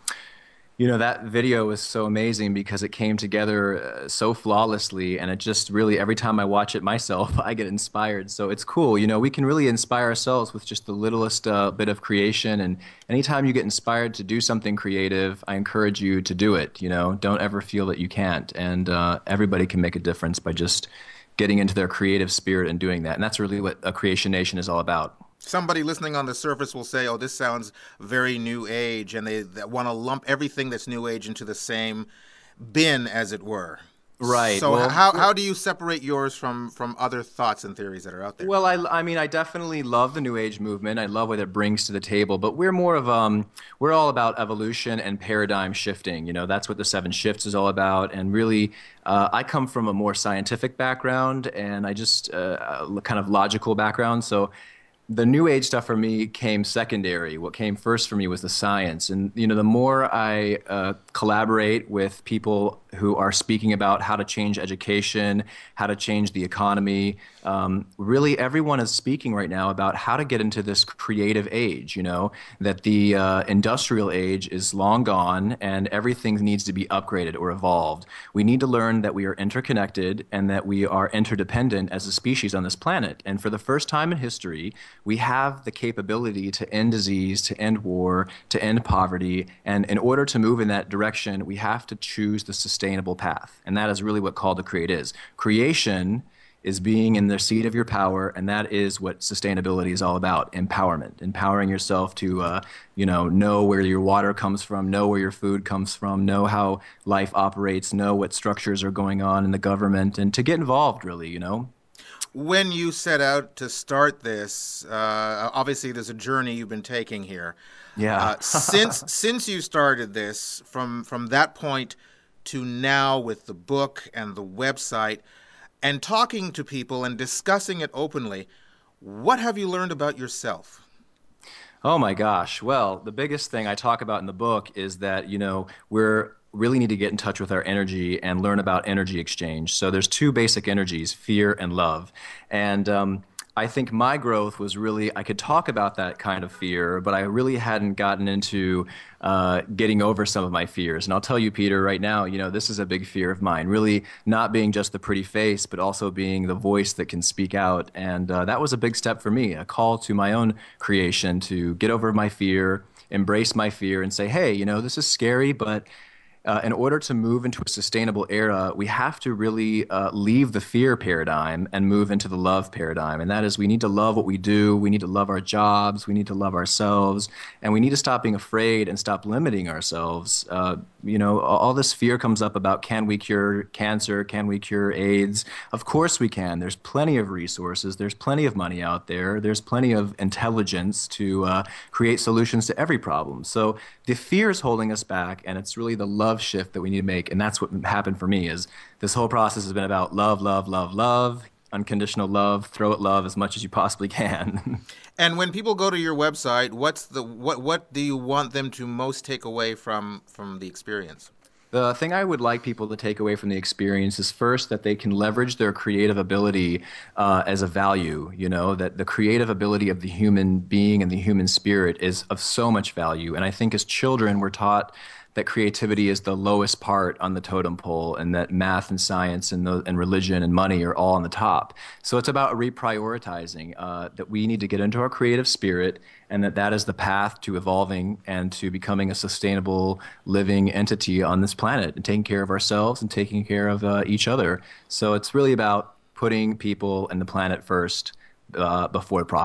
that video was so amazing because it came together so flawlessly, and it just really, every time I watch it myself, I get inspired. So it's cool. We can really inspire ourselves with just the littlest bit of creation, and anytime you get inspired to do something creative, I encourage you to do it. Don't ever feel that you can't, and everybody can make a difference by just getting into their creative spirit and doing that, and that's really what a Creation Nation is all about. Somebody listening on the surface will say, oh, this sounds very New Age, and they want to lump everything that's New Age into the same bin, as it were. Right. So how do you separate yours from other thoughts and theories that are out there? Well, I mean, I definitely love the New Age movement. I love what it brings to the table. But we're more of we're all about evolution and paradigm shifting. That's what the 7 Shifts is all about. And really, I come from a more scientific background, and I just kind of logical background. So the New Age stuff for me came secondary. What came first for me was the science. And, the more I collaborate with people who are speaking about how to change education, how to change the economy, really everyone is speaking right now about how to get into this creative age, that the industrial age is long gone and everything needs to be upgraded or evolved. We need to learn that we are interconnected and that we are interdependent as a species on this planet. And for the first time in history, we have the capability to end disease, to end war, to end poverty. And in order to move in that direction, we have to choose the sustainable path. And that is really what Call to Create is. Creation is being in the seat of your power, and that is what sustainability is all about, empowerment, empowering yourself to know where your water comes from, know where your food comes from, know how life operates, know what structures are going on in the government, and to get involved, really. When you set out to start this, obviously there's a journey you've been taking here. Yeah. Since you started this, from that point to now with the book and the website, and talking to people and discussing it openly, what have you learned about yourself? Oh my gosh. Well, the biggest thing I talk about in the book is that, we're really need to get in touch with our energy and learn about energy exchange. So there's 2 basic energies, fear and love. And I think my growth was really, I could talk about that kind of fear, but I really hadn't gotten into getting over some of my fears. And I'll tell you, Peter, right now, this is a big fear of mine, really not being just the pretty face, but also being the voice that can speak out. And that was a big step for me, a call to my own creation to get over my fear, embrace my fear, and say, hey, this is scary, but in order to move into a sustainable era, we have to really leave the fear paradigm and move into the love paradigm. And that is, we need to love what we do. We need to love our jobs. We need to love ourselves. And we need to stop being afraid and stop limiting ourselves. All this fear comes up about, can we cure cancer? Can we cure AIDS? Of course we can. There's plenty of resources. There's plenty of money out there. There's plenty of intelligence to create solutions to every problem. So the fear is holding us back, and it's really the love shift that we need to make. And that's what happened for me, is this whole process has been about love, love, love, love, unconditional love, throw at love as much as you possibly can. And when people go to your website, what do you want them to most take away from the experience? The thing I would like people to take away from the experience is, first, that they can leverage their creative ability as a value, that the creative ability of the human being and the human spirit is of so much value. And I think as children, we're taught that creativity is the lowest part on the totem pole, and that math and science and religion and money are all on the top. So it's about reprioritizing, that we need to get into our creative spirit, and that is the path to evolving and to becoming a sustainable living entity on this planet, and taking care of ourselves and taking care of each other. So it's really about putting people and the planet first before profit.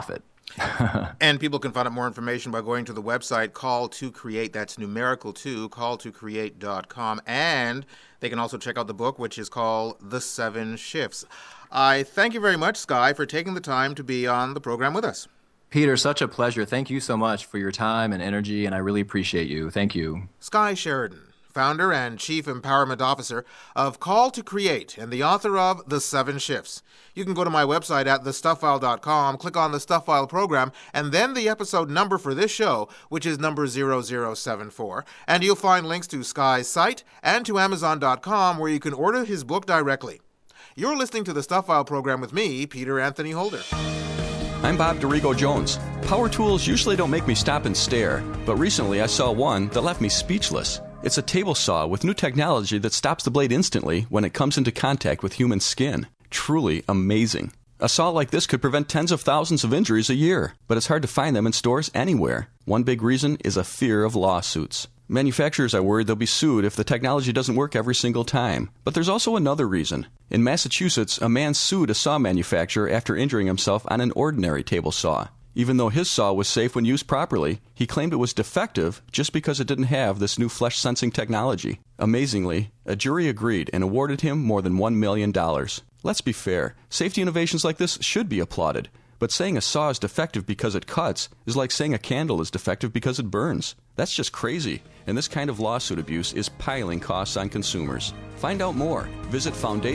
And people can find out more information by going to the website Call to Create. That's numerical 2, calltocreate.com. And they can also check out the book, which is called The 7 Shifts. I thank you very much, Sky, for taking the time to be on the program with us. Peter, such a pleasure. Thank you so much for your time and energy, and I really appreciate you. Thank you. Sky Sheridan, founder and chief empowerment officer of Call to Create and the author of The 7 Shifts. You can go to my website at thestuffile.com, click on the Stuff File program, and then the episode number for this show, which is number 0074. And you'll find links to Sky's site and to Amazon.com, where you can order his book directly. You're listening to the Stuff File program with me, Peter Anthony Holder. I'm Bob DeRigo Jones. Power tools usually don't make me stop and stare, but recently I saw one that left me speechless. It's a table saw with new technology that stops the blade instantly when it comes into contact with human skin. Truly amazing. A saw like this could prevent tens of thousands of injuries a year, but it's hard to find them in stores anywhere. One big reason is a fear of lawsuits. Manufacturers are worried they'll be sued if the technology doesn't work every single time. But there's also another reason. In Massachusetts, a man sued a saw manufacturer after injuring himself on an ordinary table saw. Even though his saw was safe when used properly, he claimed it was defective just because it didn't have this new flesh-sensing technology. Amazingly, a jury agreed and awarded him more than $1 million. Let's be fair, safety innovations like this should be applauded. But saying a saw is defective because it cuts is like saying a candle is defective because it burns. That's just crazy, and this kind of lawsuit abuse is piling costs on consumers. Find out more. Visit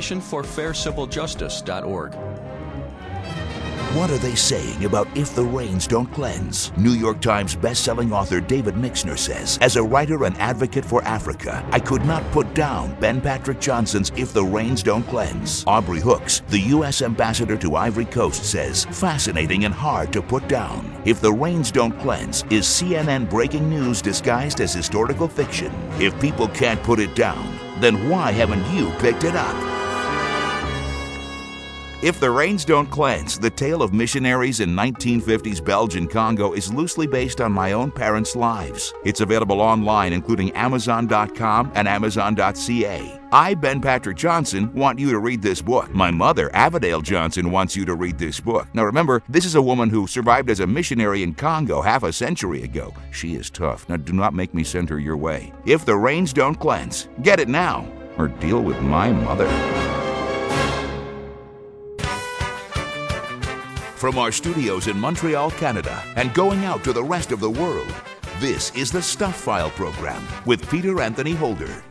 foundationforfairciviljustice.org. What are they saying about If the Rains Don't Cleanse? New York Times bestselling author David Mixner says, as a writer and advocate for Africa, I could not put down Ben Patrick Johnson's If the Rains Don't Cleanse. Aubrey Hooks, the U.S. ambassador to Ivory Coast, says, fascinating and hard to put down. If the Rains Don't Cleanse is CNN breaking news disguised as historical fiction. If people can't put it down, then why haven't you picked it up? If the Rains Don't Cleanse, the tale of missionaries in 1950s Belgian Congo, is loosely based on my own parents' lives. It's available online, including Amazon.com and Amazon.ca. I, Ben Patrick Johnson, want you to read this book. My mother, Avadale Johnson, wants you to read this book. Now remember, this is a woman who survived as a missionary in Congo half a century ago. She is tough. Now do not make me send her your way. If the Rains Don't Cleanse, get it now, or deal with my mother. From our studios in Montreal, Canada, and going out to the rest of the world, this is the Stuff File program with Peter Anthony Holder.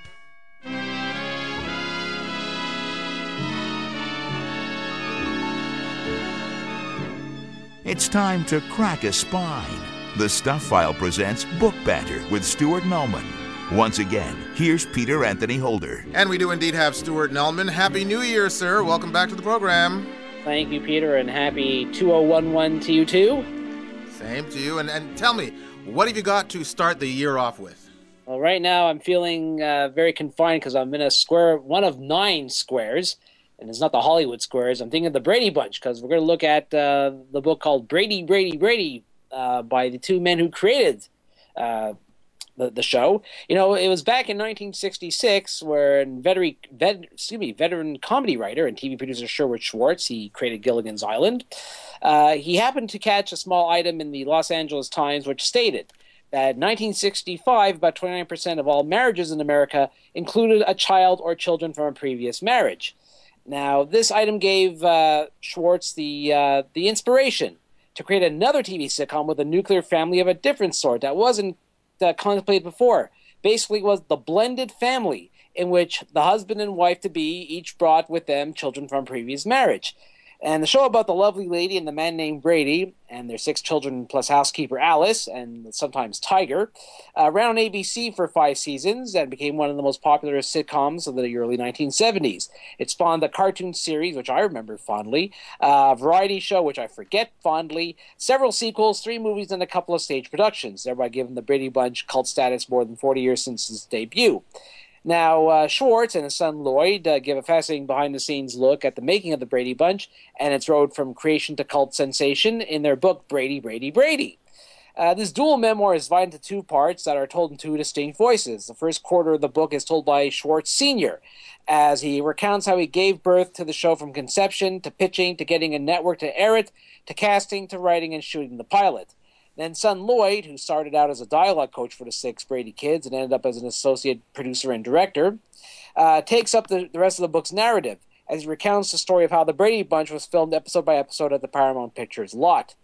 It's time to crack a spine. The Stuff File presents Book Banter with Stuart Nellman. Once again, here's Peter Anthony Holder. And we do indeed have Stuart Nellman. Happy New Year, sir. Welcome back to the program. Thank you, Peter, and happy 2011 to you, too. Same to you. And tell me, what have you got to start the year off with? Well, right now I'm feeling very confined because I'm in a square, one of 9 squares, and it's not the Hollywood squares. I'm thinking of the Brady Bunch because we're going to look at the book called Brady, Brady, Brady by the 2 men who created the show. You know, it was back in 1966 where veteran comedy writer and TV producer Sherwood Schwartz, he created Gilligan's Island. He happened to catch a small item in the Los Angeles Times which stated that in 1965, about 29% of all marriages in America included a child or children from a previous marriage. Now, this item gave Schwartz the inspiration to create another TV sitcom with a nuclear family of a different sort that wasn't contemplated before. Basically was the blended family in which the husband and wife-to-be each brought with them children from previous marriage. And the show about the lovely lady and the man named Brady and their 6 children plus housekeeper Alice and sometimes Tiger ran on ABC for 5 seasons and became one of the most popular sitcoms of the early 1970s. It spawned a cartoon series, which I remember fondly, a variety show, which I forget fondly, several sequels, 3 movies, and a couple of stage productions, thereby giving the Brady Bunch cult status more than 40 years since its debut. Now, Schwartz and his son Lloyd give a fascinating behind-the-scenes look at the making of the Brady Bunch and its road from creation to cult sensation in their book Brady, Brady, Brady. This dual memoir is divided into two parts that are told in two distinct voices. The first quarter of the book is told by Schwartz Sr., as he recounts how he gave birth to the show from conception to pitching to getting a network to air it to casting to writing and shooting the pilot. Then son Lloyd, who started out as a dialogue coach for the 6 Brady kids and ended up as an associate producer and director, takes up the rest of the book's narrative as he recounts the story of how the Brady Bunch was filmed episode by episode at the Paramount Pictures lot.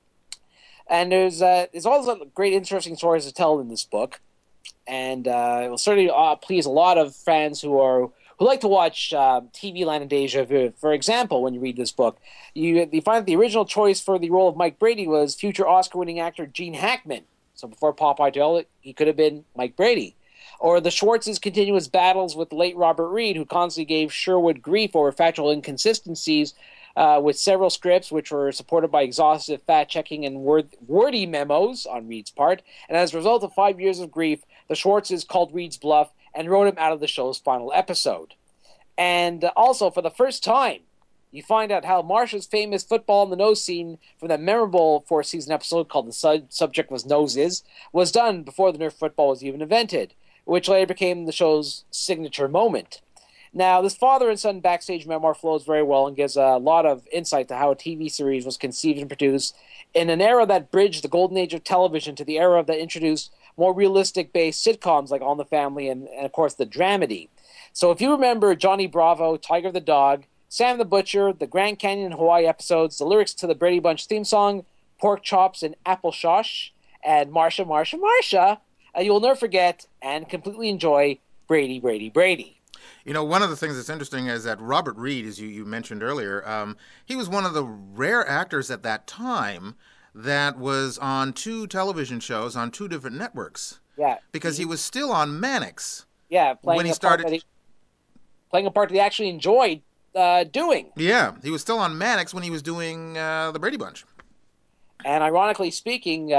And there's all these great, interesting stories to tell in this book, and it will certainly please a lot of fans who like to watch TV Land and Deja Vu. For example, when you read this book, you find that the original choice for the role of Mike Brady was future Oscar-winning actor Gene Hackman. So before Popeye Doyle, he could have been Mike Brady. Or the Schwartzes' continuous battles with the late Robert Reed, who constantly gave Sherwood grief over factual inconsistencies with several scripts which were supported by exhaustive fact-checking and wordy memos on Reed's part. And as a result of 5 years of grief, the Schwartzes called Reed's bluff and wrote him out of the show's final episode. And also, for the first time, you find out how Marcia's famous football on the nose scene from that memorable 4th-season episode called The Subject Was Noses was done before the Nerf football was even invented, which later became the show's signature moment. Now, this father and son backstage memoir flows very well and gives a lot of insight to how a TV series was conceived and produced in an era that bridged the golden age of television to the era that introduced more realistic-based sitcoms like On the Family and of course, The Dramedy. So if you remember Johnny Bravo, Tiger the Dog, Sam the Butcher, the Grand Canyon Hawaii episodes, the lyrics to the Brady Bunch theme song, Pork Chops and Apple Shosh, and Marcia, Marcia, Marcia, you will never forget and completely enjoy Brady, Brady, Brady. You know, one of the things that's interesting is that Robert Reed, as you mentioned earlier, he was one of the rare actors at that time that was on 2 television shows on 2 different networks. Yeah. Because he was still on Mannix. Yeah, when he started playing a part that he actually enjoyed doing. Yeah, he was still on Mannix when he was doing the Brady Bunch. And ironically speaking,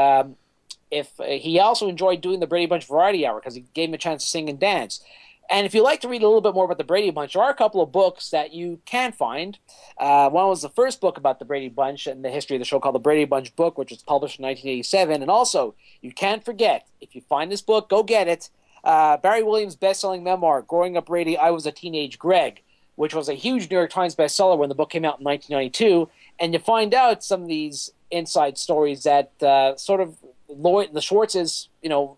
if he also enjoyed doing the Brady Bunch Variety Hour because he gave him a chance to sing and dance. And if you'd like to read a little bit more about the Brady Bunch, there are a couple of books that you can find. One was the first book about the Brady Bunch and the history of the show called The Brady Bunch Book, which was published in 1987. And also, you can't forget, if you find this book, go get it, Barry Williams' best-selling memoir, Growing Up Brady, I Was a Teenage Greg, which was a huge New York Times bestseller when the book came out in 1992. And you find out some of these inside stories that sort of Lloyd, the Schwartzes,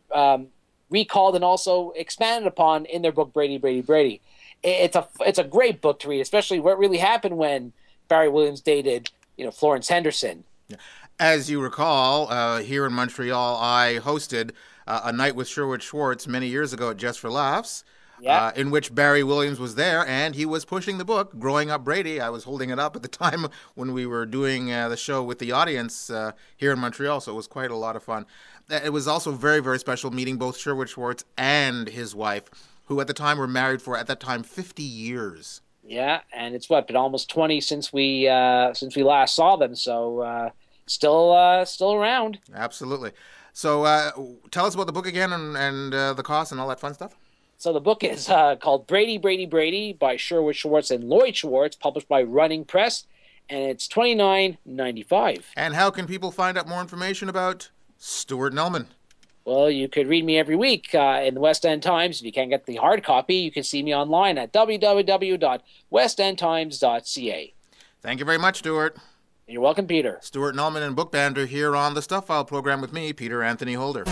recalled and also expanded upon in their book Brady, Brady, Brady. It's a great book to read, especially what really happened when Barry Williams dated, Florence Henderson. As you recall, here in Montreal, I hosted a night with Sherwood Schwartz many years ago at Just for Laughs, in which Barry Williams was there, and he was pushing the book, Growing Up Brady. I was holding it up at the time when we were doing the show with the audience here in Montreal, so it was quite a lot of fun. It was also very, very special meeting both Sherwood Schwartz and his wife, who at the time were married for, 50 years. Yeah, and it's been almost 20 since we last saw them, so still around. Absolutely. So tell us about the book again and the cost and all that fun stuff. So the book is called Brady, Brady, Brady by Sherwood Schwartz and Lloyd Schwartz, published by Running Press, and it's $29.95. And how can people find out more information about Stuart Nelman? Well, you could read me every week in the West End Times. If you can't get the hard copy, you can see me online at www.westendtimes.ca. Thank you very much, Stuart. You're welcome, Peter. Stuart Nelman and Book Banter here on the Stuff File program with me, Peter Anthony Holder.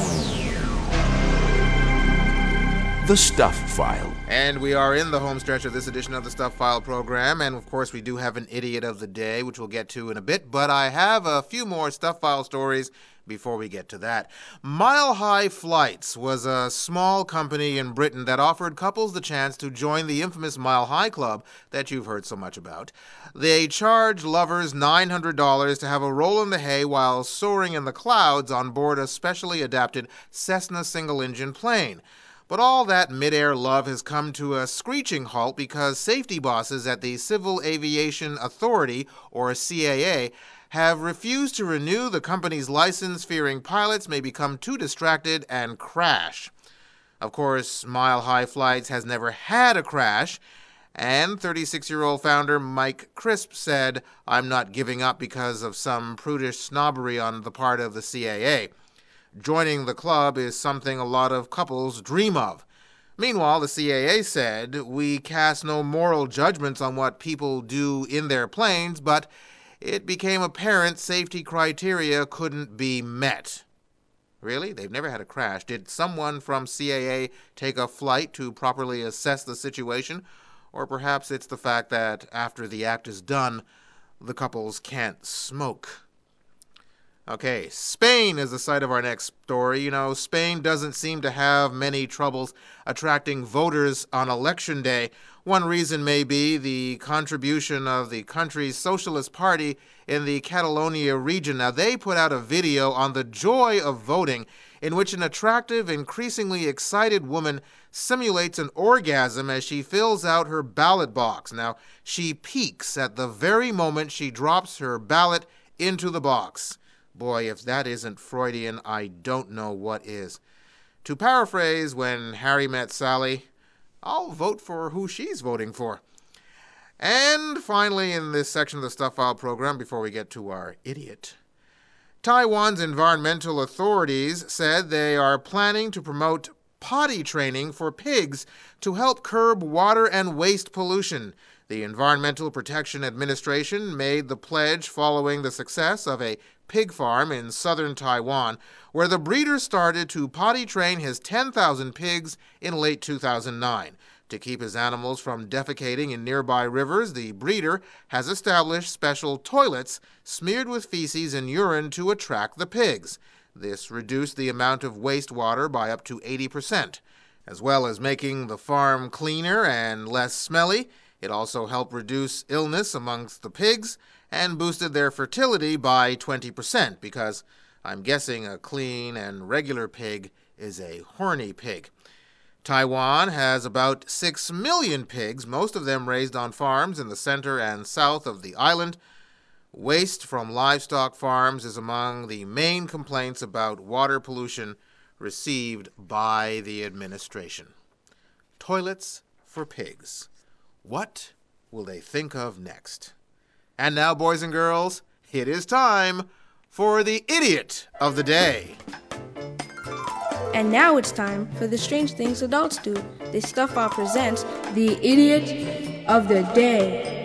The Stuff File. And we are in the home stretch of this edition of the Stuff File program, and of course we do have an Idiot of the Day, which we'll get to in a bit, but I have a few more Stuff File stories before we get to that. Mile High Flights was a small company in Britain that offered couples the chance to join the infamous Mile High Club that you've heard so much about. They charged lovers $900 to have a roll in the hay while soaring in the clouds on board a specially adapted Cessna single-engine plane. But all that mid-air love has come to a screeching halt because safety bosses at the Civil Aviation Authority, or CAA, have refused to renew the company's license, fearing pilots may become too distracted and crash. Of course, Mile High Flights has never had a crash, And 36-year-old founder Mike Crisp said, "I'm not giving up because of some prudish snobbery on the part of the CAA. Joining the club is something a lot of couples dream of." Meanwhile, the CAA said, "We cast no moral judgments on what people do in their planes, but it became apparent safety criteria couldn't be met." Really? They've never had a crash. Did someone from CAA take a flight to properly assess the situation? Or perhaps it's the fact that after the act is done, the couples can't smoke. Okay, Spain is the site of our next story. You know, Spain doesn't seem to have many troubles attracting voters on election day. One reason may be the contribution of the country's Socialist Party in the Catalonia region. Now, they put out a video on the joy of voting in which an attractive, increasingly excited woman simulates an orgasm as she fills out her ballot box. Now, she peaks at the very moment she drops her ballot into the box. Boy, if that isn't Freudian, I don't know what is. To paraphrase When Harry Met Sally, I'll vote for who she's voting for. And finally, in this section of the Stuff File program, before we get to our idiot, Taiwan's environmental authorities said they are planning to promote potty training for pigs to help curb water and waste pollution. The Environmental Protection Administration made the pledge following the success of a pig farm in southern Taiwan, where the breeder started to potty train his 10,000 pigs in late 2009. To keep his animals from defecating in nearby rivers, the breeder has established special toilets smeared with feces and urine to attract the pigs. This reduced the amount of wastewater by up to 80%. As well as making the farm cleaner and less smelly, it also helped reduce illness amongst the pigs and boosted their fertility by 20%, because I'm guessing a clean and regular pig is a horny pig. Taiwan has about 6 million pigs, most of them raised on farms in the center and south of the island. Waste from livestock farms is among the main complaints about water pollution received by the administration. Toilets for pigs. What will they think of next? And now, boys and girls, it is time for the Idiot of the Day. And now it's time for the Strange Things Adults Do. This Stuff File presents the Idiot of the Day.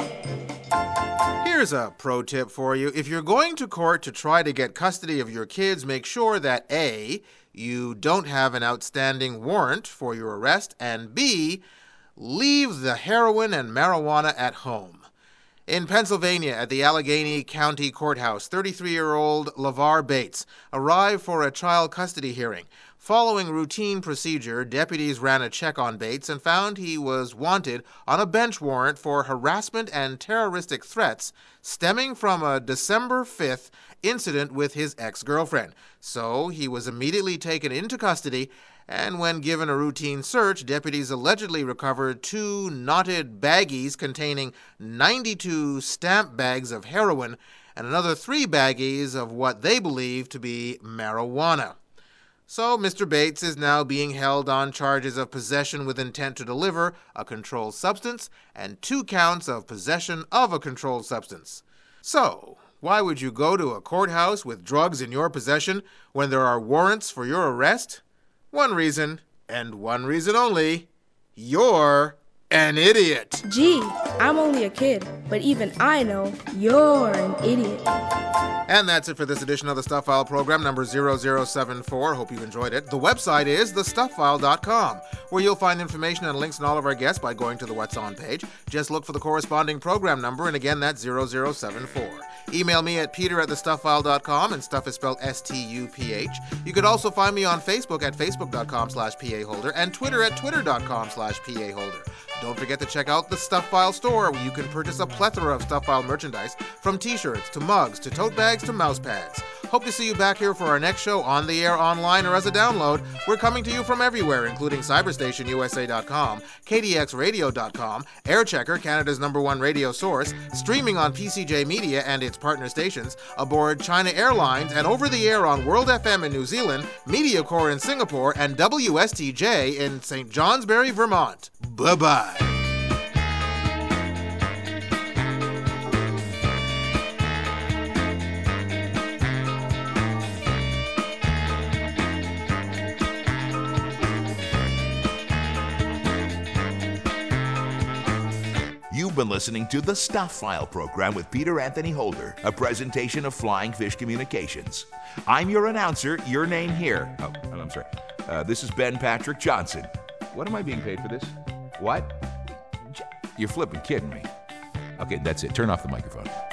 Here's a pro tip for you. If you're going to court to try to get custody of your kids, make sure that A, you don't have an outstanding warrant for your arrest, and B, leave the heroin and marijuana at home. In Pennsylvania, at the Allegheny County Courthouse, 33-year-old LeVar Bates arrived for a child custody hearing. Following routine procedure, deputies ran a check on Bates and found he was wanted on a bench warrant for harassment and terroristic threats stemming from a December 5th incident with his ex-girlfriend. So he was immediately taken into custody, and when given a routine search, deputies allegedly recovered 2 knotted baggies containing 92 stamp bags of heroin and another 3 baggies of what they believe to be marijuana. So Mr. Bates is now being held on charges of possession with intent to deliver a controlled substance and 2 counts of possession of a controlled substance. So, why would you go to a courthouse with drugs in your possession when there are warrants for your arrest? One reason, and one reason only: you're an idiot. Gee, I'm only a kid, but even I know you're an idiot. And that's it for this edition of the Stuff File program, number 0074. Hope you enjoyed it. The website is thestufffile.com, where you'll find information and links on all of our guests by going to the What's On page. Just look for the corresponding program number, and again, that's 0074. Email me at peter@thestufffile.com, and stuff is spelled S-T-U-P-H. You could also find me on Facebook at facebook.com/PAholder and Twitter at twitter.com/PAholder. Don't forget to check out the Stuff File store, where you can purchase a plethora of Stuff File merchandise, from t-shirts to mugs to tote bags to mouse pads. Hope to see you back here for our next show on the air, online, or as a download. We're coming to you from everywhere, including CyberstationUSA.com, KDXRadio.com, Airchecker, Canada's #1 radio source, streaming on PCJ Media and its partner stations, aboard China Airlines, and over the air on World FM in New Zealand, MediaCore in Singapore, and WSTJ in St. Johnsbury, Vermont. Bye-bye. been listening to the Stuff File program with Peter Anthony Holder, a presentation of Flying Fish Communications. I'm your announcer, your name here. Oh, I'm sorry. This is Ben Patrick Johnson. What am I being paid for this? What? You're flipping kidding me. Okay, that's it. Turn off the microphone.